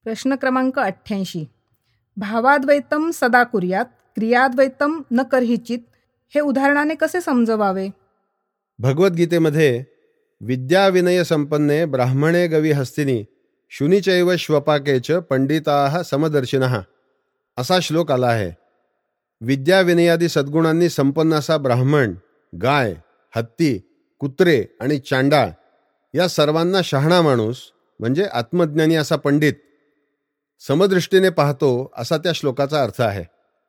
प्रश्न क्रमांक 88. भावाद्वैतम सदा कुर्यात क्रियाद्वैतम न कर्हिचित हे उदाहरणाने कसे समजवावे? भगवद्गीतेमध्ये विद्या विनय संपन्ने ब्राह्मणे गवी हस्तिनी शुनीचैव श्वपाकेच पंडिताः समदर्शिनः असा श्लोक आला आहे. विद्या विनयादी सद्गुणांनी संपन्न असा ब्राह्मण, गाय, हत्ती, कुत्रे आणि चांडाळ या सर्वांना शहाणा माणूस म्हणजे आत्मज्ञानी असा पंडित समदृष्टीने पाहतो असा त्या श्लोकाचा अर्थ आहे.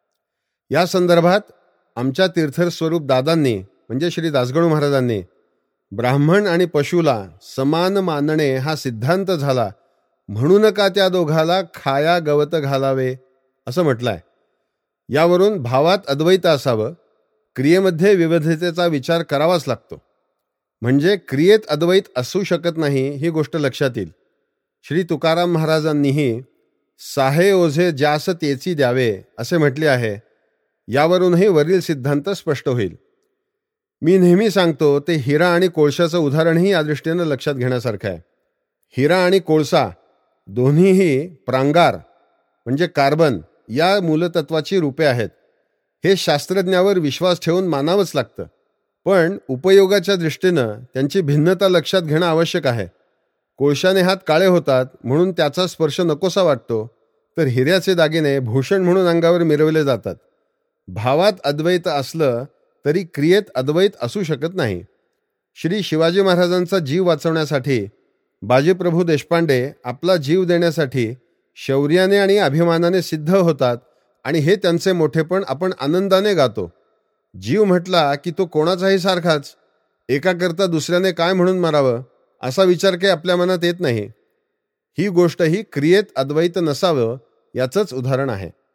या संदर्भात आमच्या तीर्थस्वरूप दादांनी म्हणजे श्री दासगणू महाराजांनी ब्राह्मण आणि पशुला समान मानणे हा सिद्धांत झाला म्हणून का त्या दोघाला खाया गवत घालावे असं म्हटलंय. यावरून भावात अद्वैत असावं, क्रियेमध्ये विविधतेचा विचार करावाच लागतो. म्हणजे क्रियेत अद्वैत असू शकत नाही ही गोष्ट लक्षात येईल. श्री तुकाराम महाराजांनीही साहे ओझे ज्यास तेची द्यावे असे म्हटले आहे. यावरूनही वरील सिद्धांत स्पष्ट होईल. मी नेहमी सांगतो ते हिरा आणि कोळशाचं उदाहरणही या दृष्टीनं लक्षात घेण्यासारखं आहे. हिरा आणि कोळसा दोन्हीही प्रांगार म्हणजे कार्बन या मूलतत्वाची रूपे आहेत. हे शास्त्रज्ञावर विश्वास ठेवून मानावंच लागतं. पण उपयोगाच्या दृष्टीनं त्यांची भिन्नता लक्षात घेणं आवश्यक आहे. कोळशाने हात काळे होतात म्हणून त्याचा स्पर्श नकोसा वाटतो, तर हिऱ्याचे दागिने भूषण म्हणून अंगावर मिरवले जातात. भावात अद्वैत असलं तरी क्रियेत अद्वैत असू शकत नाही. श्री शिवाजी महाराजांचा जीव वाचवण्यासाठी बाजीप्रभू देशपांडे आपला जीव देण्यासाठी शौर्याने आणि अभिमानाने सिद्ध होतात आणि हे त्यांचे मोठेपण आपण आनंदाने गातो. जीव म्हटला की तो कोणाचाही सारखाच. एकाकरता दुसऱ्याने काय म्हणून मारावं असा विचार काही आपल्या मनात येत नाही. ही गोष्ट ही क्रियेत अद्वैत नसावं याचंच उदाहरण आहे.